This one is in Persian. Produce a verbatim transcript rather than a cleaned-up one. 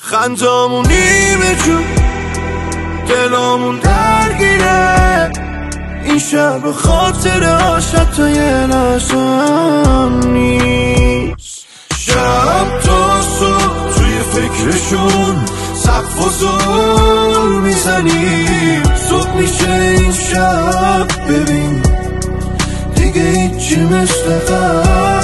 خندامون نیمه جون دلامون درگیره این شب خاطر عاشق تا یه لحظم نیست. شب تا صبح توی فکرشون سقف و زور میزنیم. صبح میشه این شب ببین دیگه هیچی مثل قبل